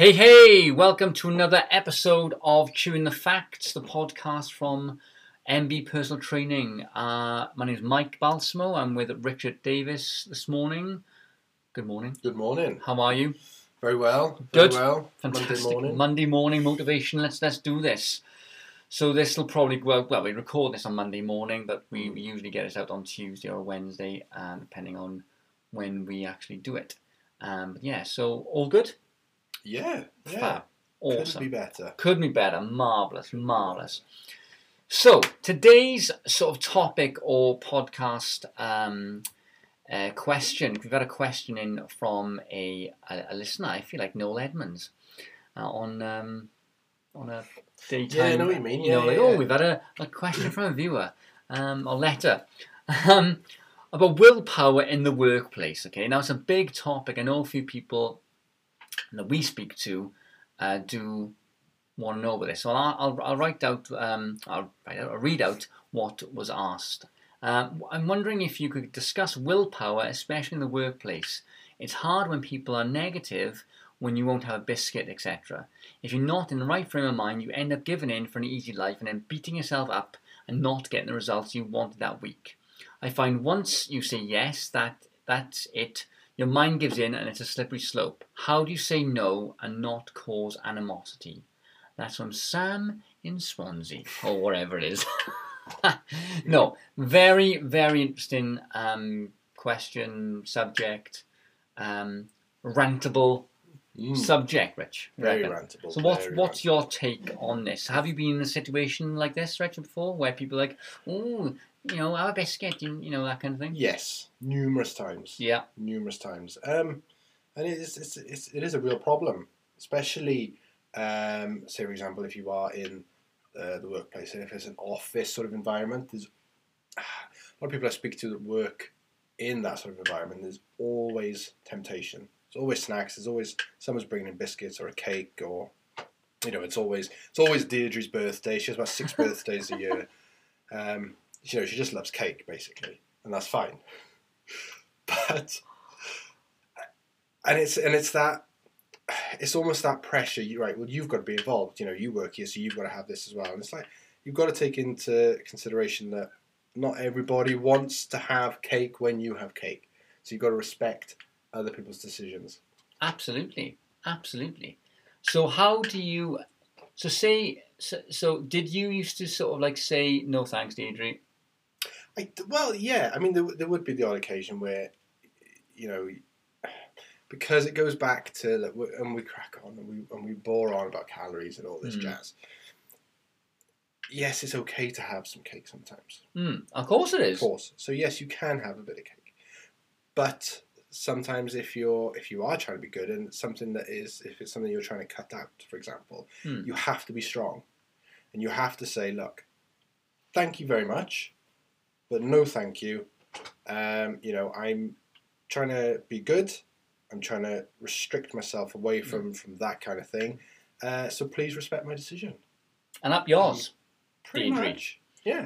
Hey, welcome to another episode of Chewing the Facts, the podcast from MB Personal Training. My name is Mike Balsamo. I'm with Richard Davis this morning. Good morning. Good morning. How are you? Very well. Good. Very well. Fantastic. Monday morning motivation. Let's do this. So this will probably go out, well, we record this on Monday morning, but we usually get it out on Tuesday or Wednesday, depending on when we actually do it. But yeah, so all good? Yeah. Fab. Awesome. Could be better. Marvellous. So, today's sort of topic or podcast question, we've had a question in from a listener, I feel like Noel Edmonds, on a daytime... Yeah, I know what you mean. We've had a question from a viewer, or letter, about willpower in the workplace, okay? Now, it's a big topic. I know a few people that we speak to do want to know about this. So I'll read out what was asked. I'm wondering if you could discuss willpower, especially in the workplace. It's hard when people are negative, when you won't have a biscuit, etc. If you're not in the right frame of mind, you end up giving in for an easy life and then beating yourself up and not getting the results you wanted that week. I find once you say yes, that's it. Your mind gives in and it's a slippery slope. How do you say no and not cause animosity? That's from Sam in Swansea, or wherever it is. No, very, very interesting question, subject, rantable subject, Rich. Very rantable. So what's your take on this? Have you been in a situation like this, Richard, before, where people are like, oh, have a biscuit, that kind of thing? Yes, numerous times. Yeah. Numerous times. And it is a real problem, especially, say, for example, if you are in the workplace, and if it's an office sort of environment, there's a lot of people I speak to that work in that sort of environment, there's always temptation. There's always snacks, there's always someone's bringing in biscuits or a cake, or, it's always Deirdre's birthday. She has about 6 birthdays a year. She just loves cake, basically, and that's fine. But it's almost that pressure. You've got to be involved. You work here, so you've got to have this as well. And it's like you've got to take into consideration that not everybody wants to have cake when you have cake. So you've got to respect other people's decisions. Absolutely. So how do you? So did you used to sort of like say no thanks, Deirdre? Yeah. I mean, there would be the odd occasion where, because it goes back to, and we crack on and we bore on about calories and all this jazz. Yes, it's okay to have some cake sometimes. Of course it is. Of course. So yes, you can have a bit of cake, but sometimes if you are trying to be good and if it's something you're trying to cut out, for example, you have to be strong, and you have to say, look, thank you very much, but no thank you. I'm trying to be good. I'm trying to restrict myself away from that kind of thing. So please respect my decision. And up yours. Pretty much. Yeah.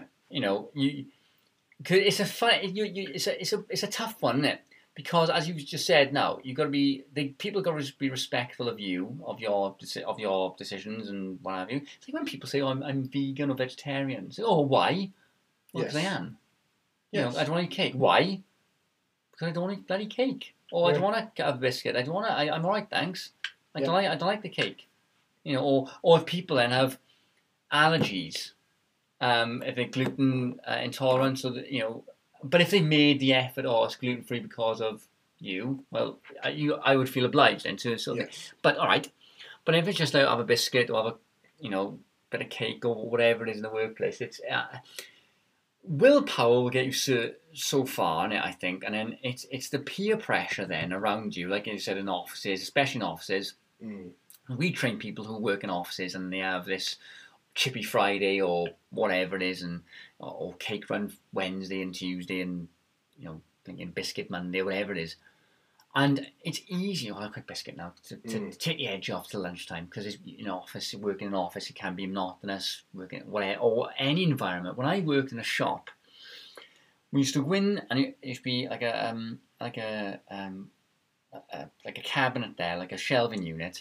It's it's a tough one, isn't it? Because as you just said, now you've got to be people got to be respectful of you, of your decisions and what have you. It's like when people say, "Oh, I'm vegan or vegetarian." Say, "Oh, why?" Well, because I am. Yes. I don't want to eat cake. Why? Because I don't want to eat bloody cake. Or I don't want to have a biscuit. I'm all right, thanks. I don't like the cake. Or if people then have allergies, if they're gluten intolerant, so that but if they made the effort, it's gluten free because of you, well, I would feel obliged then to sort of. Yes. But all right. But if it's just like have a biscuit or have a bit of cake or whatever it is in the workplace, it's willpower will get you so far, I think, and then it's the peer pressure then around you, like you said, in offices, especially in offices. We train people who work in offices and they have this Chippy Friday or whatever it is, or Cake Run Wednesday and Tuesday, and thinking Biscuit Monday, whatever it is. And it's easy. I'll have a quick biscuit now to take the edge off till lunchtime, because working in an office, it can be monotonous. Working whatever, or any environment. When I worked in a shop, we used to go in, and it used to be like a cabinet there, like a shelving unit,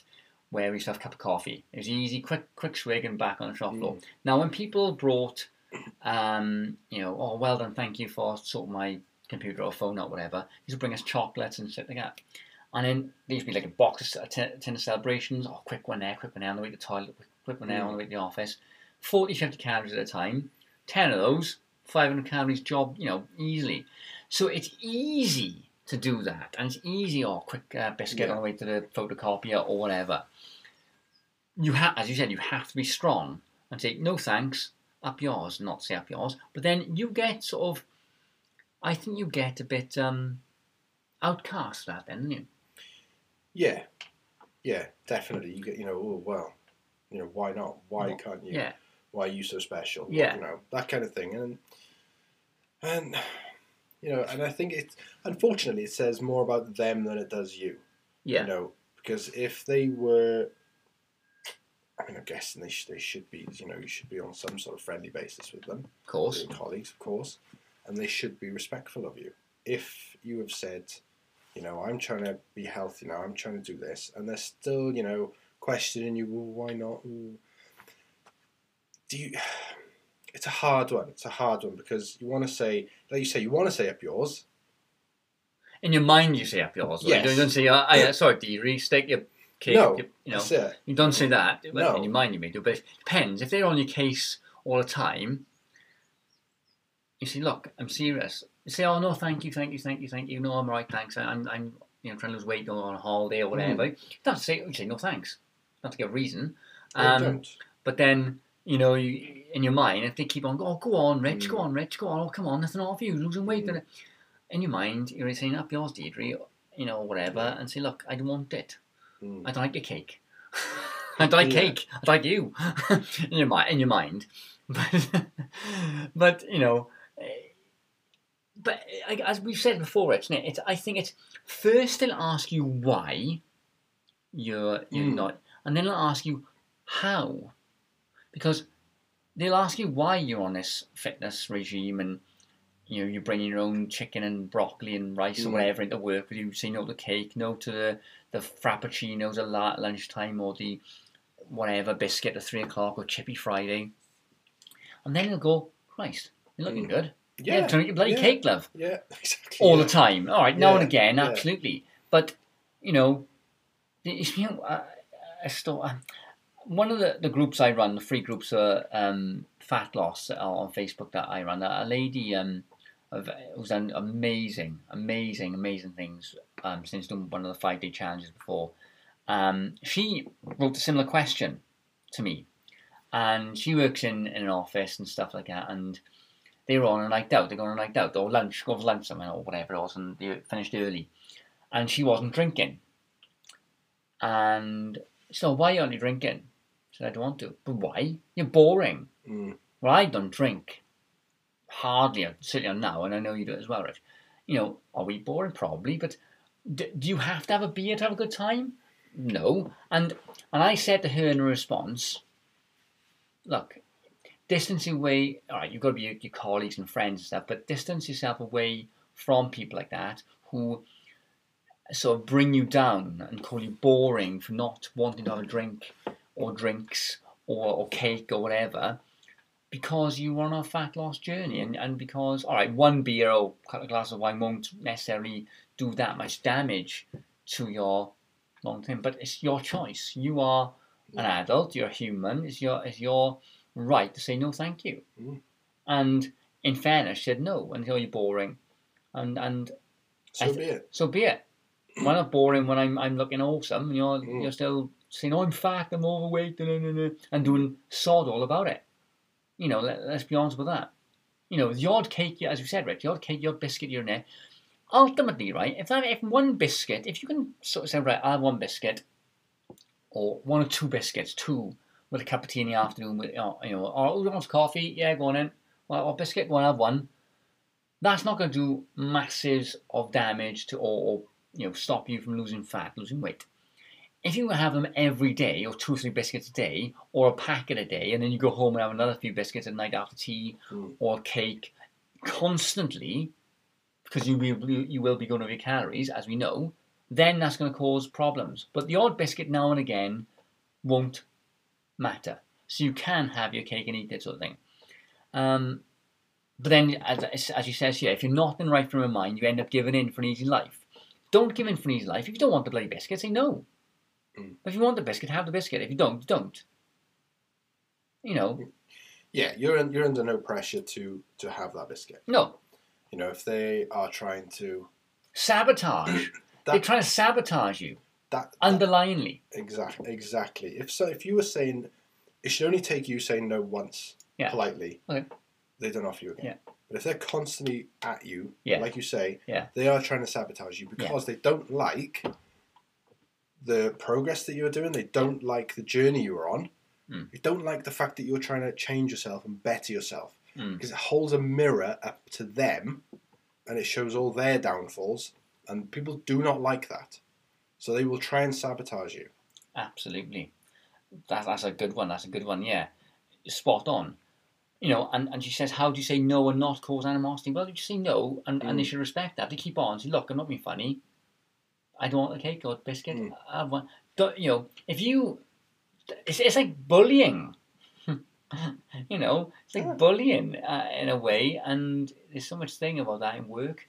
where we used to have a cup of coffee. It was easy, quick swig and back on the shop floor. Now, when people brought, oh, well done, thank you for sorting my computer or phone or whatever, they used to bring us chocolates and shit like that. And then there used to be like a box, a tin of celebrations. Oh, quick one there on the way to the toilet, quick one there on the way to the office. 40, 50 calories at a time. 10 of those, 500 calories job, easily. So it's easy to do that. And it's easy, quick biscuit on the way to the photocopier or whatever. As you said, you have to be strong and say, no thanks, up yours, not say up yours. But then you get I think you get a bit outcast for that then, don't you? Yeah, definitely. You get, why not? Why can't you? Yeah. Why are you so special? Yeah. That kind of thing. And I think unfortunately it says more about them than it does you. Yeah. Because if they were, I'm guessing they should be, you should be on some sort of friendly basis with them. Of course. With your colleagues, of course. And they should be respectful of you. If you have said, I'm trying to be healthy now, I'm trying to do this, and they're still, questioning you, well, why not? It's a hard one. It's a hard one because you want to say, like you say, you want to say up yours. In your mind, you say up yours. Yes. You don't say, sorry, Deirdre, steak your cake. No, that's it. You don't say that. No. In your mind, you may do, but it depends. If they're on your case all the time, you say, look, I'm serious. You say, oh, no, thank you. No, I'm right, thanks. I'm trying to lose weight or on a holiday or whatever. You don't say, no, thanks. Not to give a reason. Don't. But then, in your mind, if they keep on, go on, Rich, go on, oh, come on, nothing off you, losing weight. In your mind, you're saying, up yours, Deirdre, whatever, and say, look, I don't want it. I don't like your cake. I don't like cake. I like you. in your mind. But but as we've said before, I think it's first they'll ask you why you're not, and then they'll ask you how, because they'll ask you why you're on this fitness regime and you're bringing your own chicken and broccoli and rice or whatever into work with you. Say no to cake, no to the frappuccinos at lunchtime or the whatever biscuit at 3 o'clock or chippy Friday, and then they'll go, Christ, you're looking good. Yeah, trying to get bloody cake, love. Yeah, exactly. All the time. All right, now and again, absolutely. But one of the groups I run, the free groups are fat loss on Facebook that I run. A lady who's done amazing things since doing one of the 5-day challenges before. She wrote a similar question to me, and she works in an office and stuff like that, and they were on a night out. They go on a night out or go for lunch somewhere or whatever it was, and they finished early, and she wasn't drinking. And so, why aren't you drinking? I said, I don't want to. But why? You're boring. Well, I don't drink. Hardly, certainly now, and I know you do it as well, Rich. Are we boring? Probably, but do you have to have a beer to have a good time? No. And I said to her in response, look, distance away, all right, you've got to be your colleagues and friends and stuff, but distance yourself away from people like that who sort of bring you down and call you boring for not wanting to have a drink or drinks or cake or whatever, because you are on a fat loss journey and because, all right, one beer or a couple of glasses of wine won't necessarily do that much damage to your long term, but it's your choice. You are an adult, you're a human, it's your right to say no thank you. And in fairness, she said no until you're boring, and so be it. Why not boring when I'm looking awesome and you're still saying, oh, I'm fat, I'm overweight, and doing sod all about it. Let's be honest with that. The odd cake, as we said, Rick, the odd cake, the odd biscuit you're in there. Ultimately, right, if one biscuit, if you can sort of say, right, I'll have one biscuit, or one or two biscuits, with a cup of tea in the afternoon, with or who wants coffee? Yeah, go on in. Well, biscuit, go on, have one. That's not going to do masses of damage to, or stop you from losing fat, losing weight. If you have them every day, or 2 or 3 biscuits a day, or a packet a day, and then you go home and have another few biscuits at night after tea, or cake, constantly, because you will be going over your calories, as we know, then that's going to cause problems. But the odd biscuit now and again, won't matter. So you can have your cake and eat it, sort of thing. But then, as you says here, if you're not in the right frame of mind, you end up giving in for an easy life. Don't give in for an easy life. If you don't want the bloody biscuit, say no. But if you want the biscuit, have the biscuit. If you don't, you don't. You know. Yeah, you're under no pressure to have that biscuit. No. You know, if they are trying to sabotage, they're trying to sabotage you. Underlyingly. Exactly. If you were saying it should only take you saying no once politely, they don't offer you again. Yeah. But if they're constantly at you, like you say, they are trying to sabotage you because they don't like the progress that you're doing. They don't like the journey you're on. They don't like the fact that you're trying to change yourself and better yourself because it holds a mirror up to them and it shows all their downfalls, and people do not like that. So they will try and sabotage you. Absolutely. That's a good one. That's a good one, yeah. Spot on. You know, and she says, how do you say no and not cause animosity? Well, you just say no, and they should respect that. They keep on. Say, look, I'm not being funny. I don't want a cake or a biscuit. I have one. You know, if you... It's like bullying. You know, it's like bullying in a way, and there's so much thing about that in work.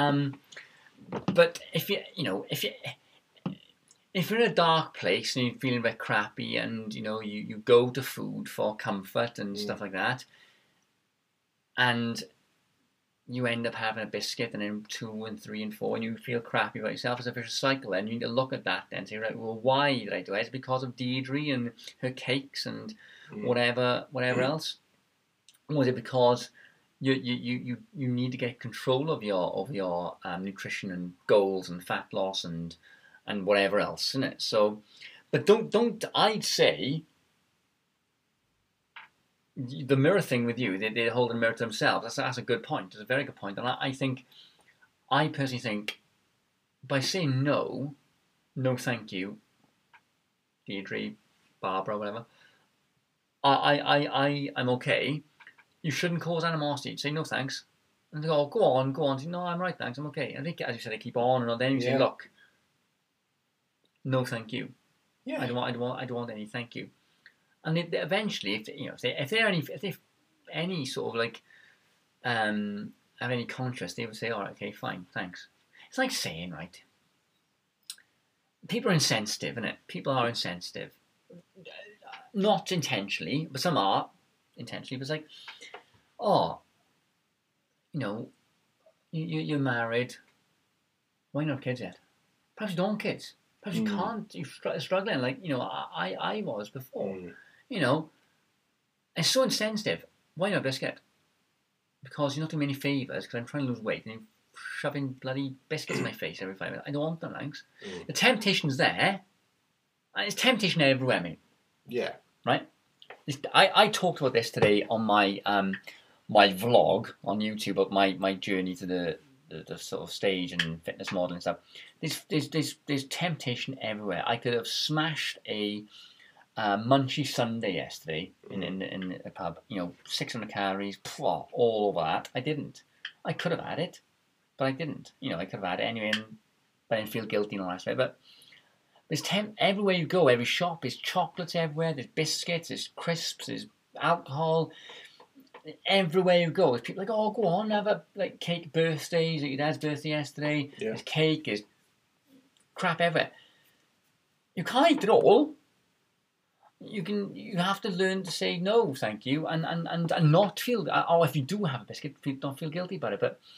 But if you're in a dark place and you're feeling a bit crappy, and you know you go to food for comfort and stuff like that, and you end up having a biscuit and then 2 and 3 and 4, and you feel crappy about yourself, as a vicious cycle. And you need to look at that and say, right, well, why did I do it? Is it because of Deirdre and her cakes and whatever else? Or was it because you need to get control of your nutrition and goals and fat loss and whatever else, isn't it? So, but don't I'd say the mirror thing with you, they hold a mirror to themselves. That's a good point. It's a very good point. And I personally think by saying no thank you, Deirdre, Barbara, whatever, I'm okay. You shouldn't cause animosity. Say no thanks. And they go, go on. Say, no, I'm right, thanks, I'm okay. And they, as you said, they keep on, and then you say, look, no thank you. Yeah. I don't want any thank you. And they eventually, if they any sort of like have any conscience, they would say, all right, okay, fine, thanks. It's like saying, right, people are insensitive, isn't it? People are insensitive. Not intentionally, but some are intentionally. But it's like, you're married. Why not kids yet? Perhaps you don't want kids. Perhaps you can't. You're struggling like, I was before. It's so insensitive. Why not biscuit? Because you're not doing me any favours, because I'm trying to lose weight and you're shoving bloody biscuits in my face every 5 minutes. I don't want them, thanks. The temptation's there. And it's temptation everywhere, mate. Yeah. Right? I talked about this today on my my vlog on YouTube about my journey to the sort of stage and fitness model and stuff. There's temptation everywhere. I could have smashed a Munchie Sunday yesterday in a pub. 600 calories, all over that. I didn't. I could have had it, but I didn't. I could have had it anyway, but I didn't feel guilty and all that stuff. But there's everywhere you go, every shop, there's chocolates everywhere, there's biscuits, there's crisps, there's alcohol. Everywhere you go, there's people like, oh, go on, have a cake birthdays, like your dad's birthday yesterday. Yeah. There's cake, there's crap everywhere. You can't eat it all. You have to learn to say no, thank you, and not feel. Or if you do have a biscuit, don't feel guilty about it. But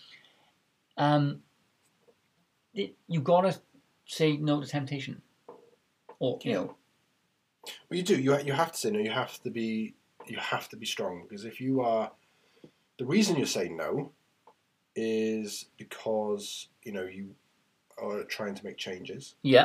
you gotta say no to temptation, or Well, you do. You have to say no. You have to be strong, because if you are, the reason you're saying no is because you are trying to make changes. Yeah.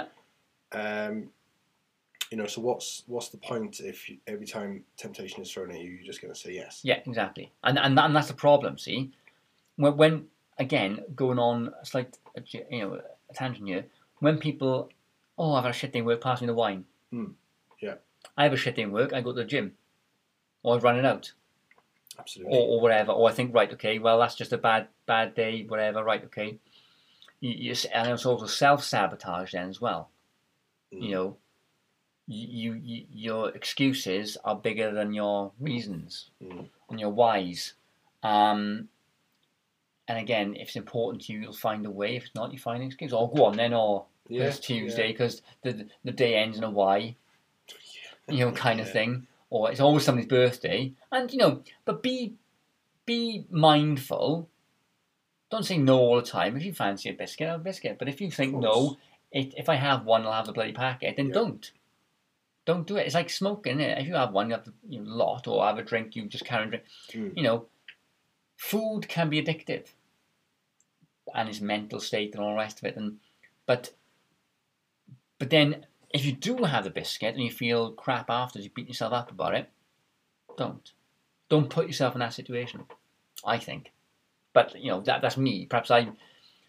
So what's the point if every time temptation is thrown at you, you're just going to say yes? Yeah, exactly. And that's the problem. See, when again going on a slight a tangent here, when people, I've had a shit day in work, pass me the wine. Yeah. I have a shit day in work, I go to the gym, or I've run it out. Absolutely. Or whatever. Or I think, right, okay, well that's just a bad day, whatever. Right, okay. And it's also self-sabotage then as well. your excuses are bigger than your reasons Mm. and your whys. And again, if it's important to you, you'll find a way. If it's not, you find an excuse. Oh, go on then, or Yeah, it's Tuesday because the day ends in a Y, kind of Yeah. thing. Or it's always somebody's birthday. And, but be mindful. Don't say no all the time. If you fancy a biscuit, have a biscuit. But if you think, no, if I have one, I'll have the bloody packet, then don't. Don't do it. It's like smoking, isn't it? If you have one, you have to lot, or have a drink, you just carry on drink. Food can be addictive, and its mental state and all the rest of it. But then, if you do have the biscuit and you feel crap after, you beat yourself up about it. Don't put yourself in that situation. I think, but that's me. Perhaps I'm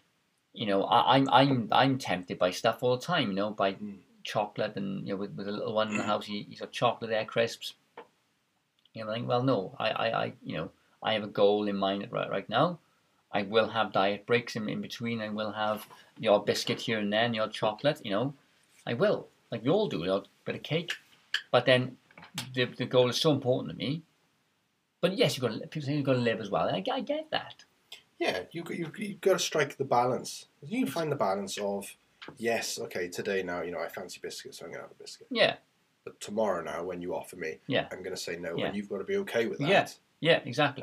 tempted by stuff all the time. By chocolate, and with a little one in the house, he's got chocolate air crisps. I think, well, no, I have a goal in mind right now. I will have diet breaks in between. I will have your biscuit here and there, and your chocolate. I will, like we all do, a bit of cake. But then the goal is so important to me. But yes, people say you've got to live as well. I get that. Yeah, you've got to strike the balance. You find the balance of, yes, okay, today now, I fancy biscuits, so I'm going to have a biscuit. Yeah. But tomorrow now, when you offer me, I'm going to say no, and you've got to be okay with that. Yeah, exactly.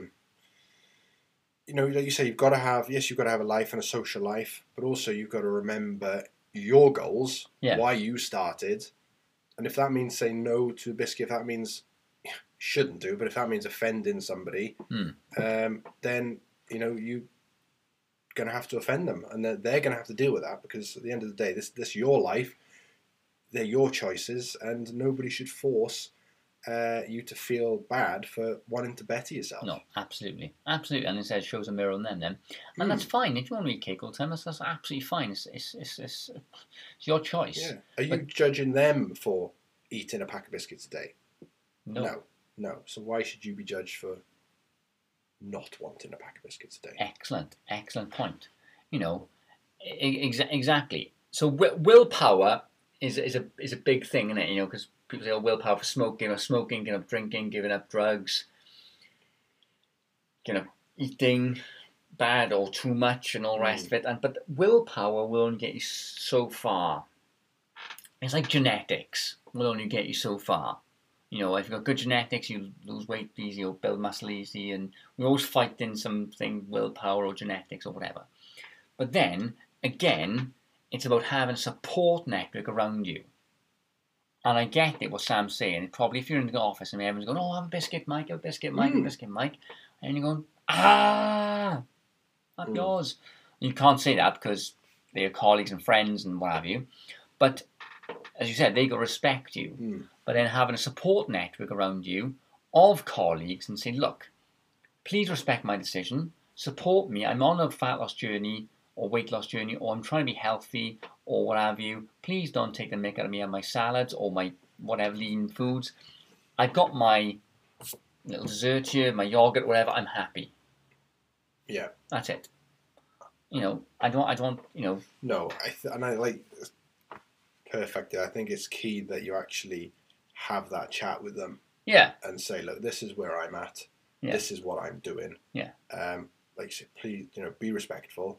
Like you say, you've got to have a life and a social life, but also you've got to remember your goals, why you started, and if that means saying no to a biscuit, if that means shouldn't do, but if that means offending somebody, then you're going to have to offend them, and they're going to have to deal with that, because at the end of the day, this is your life, they're your choices, and nobody should force you to feel bad for wanting to better yourself. No, absolutely, and it says shows a mirror on them then, and that's fine. If you want to eat cake all the time, that's absolutely fine. It's your choice. Yeah. Are you judging them for eating a pack of biscuits a day? No. So why should you be judged for not wanting a pack of biscuits a day? Excellent point. Exactly. So willpower is a big thing, isn't it? Because people say, "Oh, willpower for smoking, giving up drinking, giving up drugs, eating bad or too much, and all the rest of it." But willpower will only get you so far. It's like genetics will only get you so far. If you've got good genetics, you lose weight easy, you'll build muscle easy, and we always fight in something, willpower or genetics or whatever. But then, again, it's about having a support network around you. And I get it, what Sam's saying. Probably if you're in the office and everyone's going, "Oh, have a biscuit, Mike, have a biscuit, Mike, have a biscuit, Mike." And you're going, "Not yours." You can't say that because they're your colleagues and friends and what have you. But as you said, they got to respect you. But then having a support network around you of colleagues and say, "Look, please respect my decision. Support me. I'm on a fat loss journey or weight loss journey, or I'm trying to be healthy or what have you. Please don't take the mick out of me and my salads or my whatever lean foods. I've got my little dessert here, my yogurt, whatever. I'm happy." Yeah. That's it. I don't. No, I like perfect. I think it's key that you actually have that chat with them. Yeah. And say, "Look, this is where I'm at. Yeah. This is what I'm doing. Yeah. Like, please, be respectful.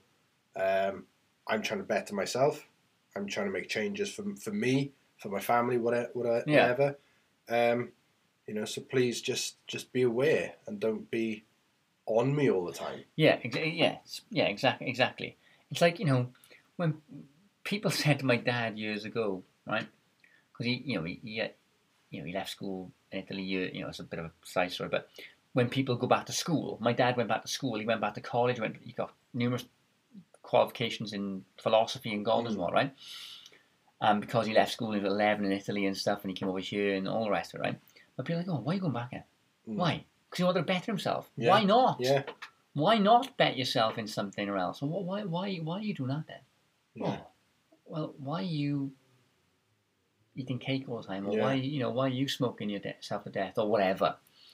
I'm trying to better myself. I'm trying to make changes for me, for my family, whatever. So please just be aware and don't be on me all the time. Yeah, exactly. It's like, when people said to my dad years ago, right? Because he left school in Italy. It's a bit of a side story, but when people go back to school, my dad went back to school. He went back to college. He got numerous qualifications in philosophy and God and what, right? Because he left school when he was 11 in Italy and stuff, and he came over here and all the rest of it, right? But people are like, "Oh, why are you going back here? Why? Because he wanted to better himself. Yeah. Why not? Yeah. Why not bet yourself in something or else? Why are you doing that then? Yeah. Oh, well, why are you eating cake all the time, or why are you smoking yourself to death or whatever?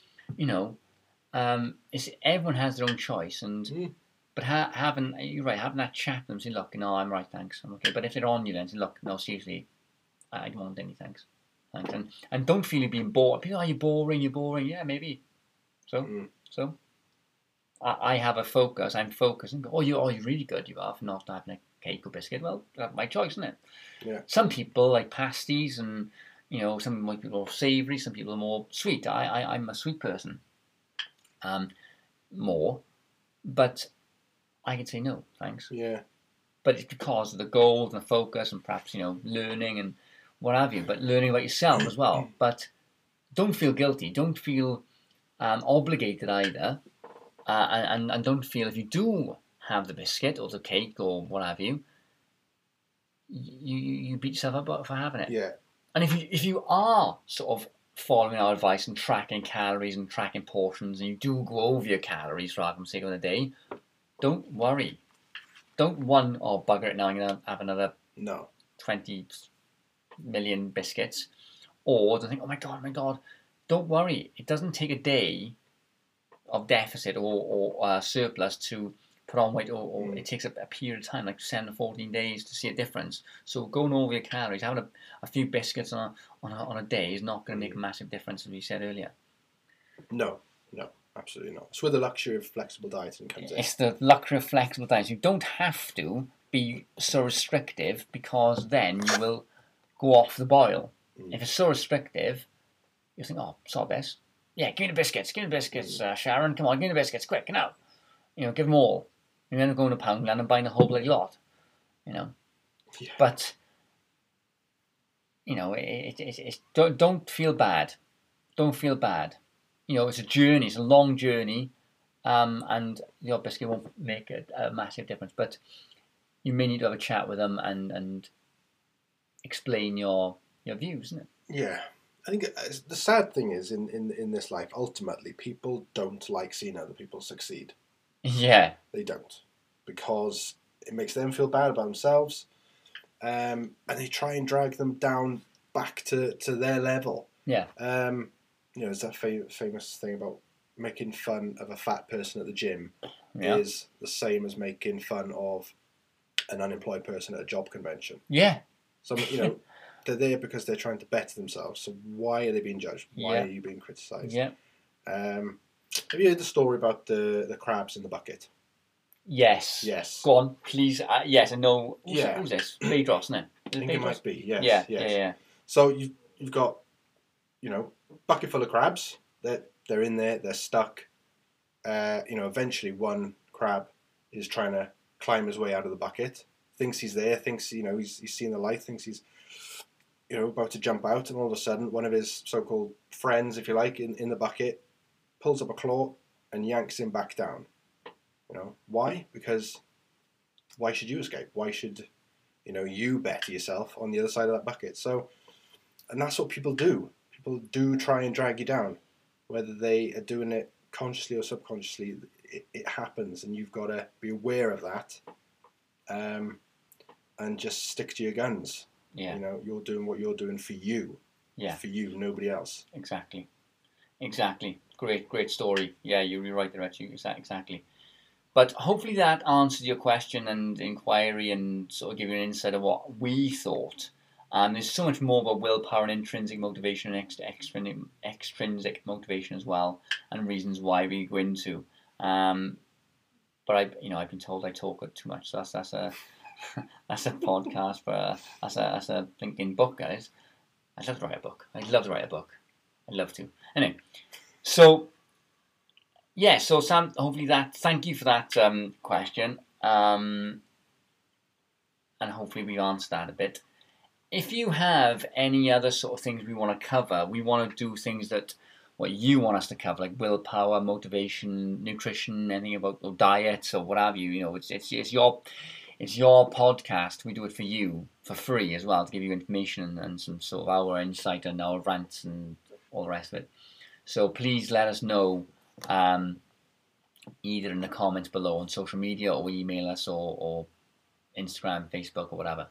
It's everyone has their own choice, and but you're right, having that chat with them, say, "Look, no, I'm right, thanks, I'm okay." But if they're on you, then say, "Look, no, seriously, I don't want any, thanks. And don't feel you're being bored. People, are you boring? You're boring. Yeah, maybe. So I have a focus. I'm focused. And go, you're really good. You are for not having a cake or biscuit. Well, that's my choice, isn't it? Yeah. Some people like pasties, and some people are savoury. Some people are more sweet. I'm a sweet person. More, but I can say no, thanks. Yeah. But it's because of the goals and the focus, and perhaps learning and what have you. But learning about yourself as well. But don't feel guilty. Don't feel obligated either. And don't feel if you do have the biscuit or the cake or what have you, you beat yourself up for having it. Yeah. And if you are sort of following our advice and tracking calories and tracking portions, and you do go over your calories for argument's sake on a day, don't worry. Don't bugger it now, I'm going to have another 20 million biscuits. Or don't think, oh my God. Don't worry. It doesn't take a day of deficit or surplus to put on weight, or it takes a period of time, like 7 to 14 days to see a difference. So going over your calories, having a few biscuits on a day is not going to make a massive difference, as we said earlier. No, absolutely not. It's where the luxury of flexible dieting comes in. It's the luxury of flexible dieting. You don't have to be so restrictive, because then you will go off the boil. If it's so restrictive, you think, sod this. Yeah, give me the biscuits, Sharon, come on, give me the biscuits, quick, now. Give them all. You end up going to Poundland and buying a whole bloody lot. Yeah. But, don't feel bad. Don't feel bad. It's a journey, it's a long journey, and your biscuit won't make a massive difference. But you may need to have a chat with them and explain your views, isn't it? Yeah. I think the sad thing is, in this life, ultimately, people don't like seeing other people succeed. Yeah. They don't. Because it makes them feel bad about themselves, and they try and drag them down back to their level. Yeah. There's that famous thing about making fun of a fat person at the gym is the same as making fun of an unemployed person at a job convention. Yeah. So, they're there because they're trying to better themselves. So why are they being judged? Why are you being criticised? Yeah. Have you heard the story about the crabs in the bucket? Yes. Yes. Go on, please. Yes, I know. Who's this? Bedros, isn't it? I think it might be. Yes. Yeah. Yes. Yeah. So you've got, bucket full of crabs. They're in there. They're stuck. Eventually one crab is trying to climb his way out of the bucket. Thinks he's there. Thinks he's seen the light. Thinks he's about to jump out, and all of a sudden one of his so-called friends, if you like, in the bucket pulls up a claw and yanks him back down. Why? Because why should you escape? Why should you better yourself on the other side of that bucket? So, and that's what people do. People do try and drag you down, whether they are doing it consciously or subconsciously. It happens, and you've got to be aware of that, and just stick to your guns. Yeah. You're doing what you're doing for you. Yeah. For you, nobody else. Exactly. Great story. Yeah, you're right there, actually. Exactly. But hopefully that answered your question and inquiry, and sort of give you an insight of what we thought. There's so much more about willpower and intrinsic motivation and extrinsic motivation as well, and reasons why we go into. But I've been told I talk too much, so that's a that's a podcast for that's a thinking book, guys. I'd love to write a book. I'd love to. Anyway, so. Yeah, so Sam, hopefully thank you for that question, and hopefully we've answered that a bit. If you have any other sort of things we want to cover, we want to do things that what you want us to cover, like willpower, motivation, nutrition, anything about diets or what have you. It's your podcast. We do it for you for free as well, to give you information and some sort of our insight and our rants and all the rest of it. So please let us know. Either in the comments below on social media, or email us, or Instagram, Facebook, or whatever.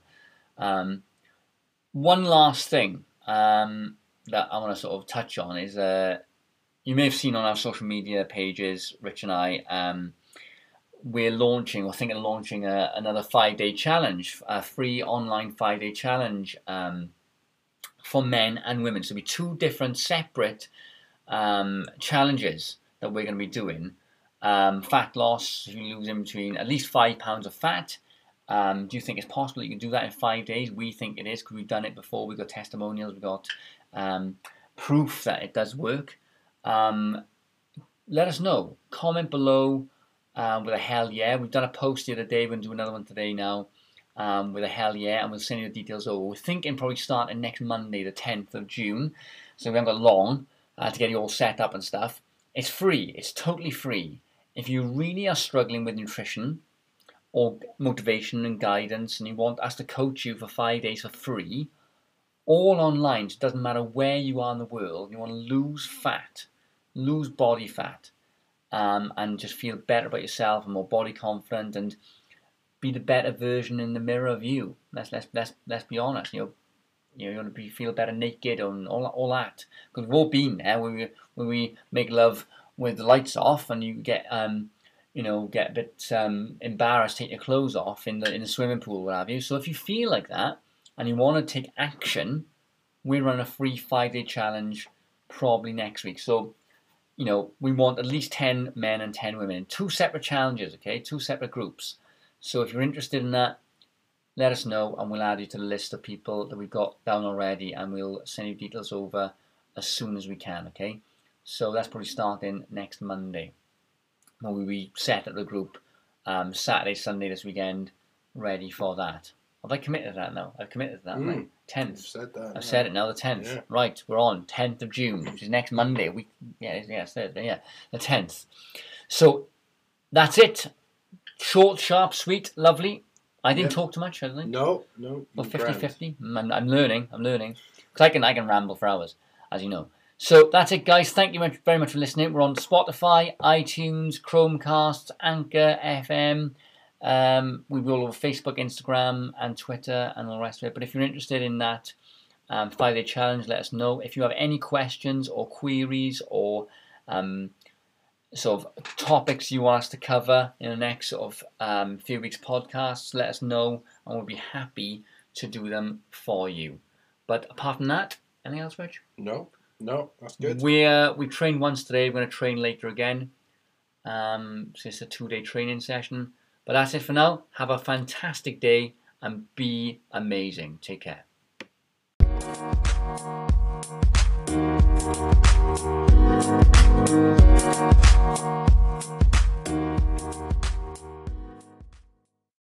One last thing that I want to sort of touch on is you may have seen on our social media pages, Rich and I, we're thinking of launching another 5-day challenge, a free online 5-day challenge for men and women. So it'll be 2 different separate challenges that we're going to be doing. Fat loss, if you lose in between at least 5 pounds of fat. Do you think it's possible you can do that in 5 days? We think it is because we've done it before. We've got testimonials, we've got proof that it does work. Let us know. Comment below with a hell yeah. We've done a post the other day. We're going to do another one today now with a hell yeah, and we'll send you the details over. We're thinking probably starting next Monday, the 10th of June. So we haven't got long to get you all set up and stuff. It's free. It's totally free. If you really are struggling with nutrition or motivation and guidance and you want us to coach you for 5 days for free, all online, so it doesn't matter where you are in the world, you want to lose fat, lose body fat, and just feel better about yourself and more body confident and be the better version in the mirror of you. Let's be honest. You want to feel better naked and all that. Because we've all been there when we make love with the lights off and you get get a bit embarrassed, take your clothes off in the swimming pool, what have you. So if you feel like that and you want to take action, we run a free 5-day challenge probably next week. So we want at least 10 men and 10 women in 2 separate challenges, okay? 2 separate groups. So if you're interested in that, let us know and we'll add you to the list of people that we've got down already and we'll send you details over as soon as we can, okay? So that's probably starting next Monday. We'll be set at the group Saturday, Sunday this weekend, ready for that. Have I committed to that now? I've committed to that, right? 10th. You've said that. I've said it now, the 10th. Yeah. Right, we're on 10th of June, which is next Monday. I said it, the 10th. So that's it. Short, sharp, sweet, lovely. I didn't talk too much, I think. No. Well, 50-50. I'm learning. Because I can ramble for hours, as you know. So that's it, guys. Thank you very much for listening. We're on Spotify, iTunes, Chromecast, Anchor, FM. We'll be all over Facebook, Instagram, and Twitter, and all the rest of it. But if you're interested in that 5-day challenge, let us know. If you have any questions or queries or sort of topics you want us to cover in the next sort of few weeks podcasts, let us know, and we'll be happy to do them for you. But apart from that, anything else, Rich? No, that's good. We trained once today. We're going to train later again. So it's a 2-day training session. But that's it for now. Have a fantastic day and be amazing. Take care.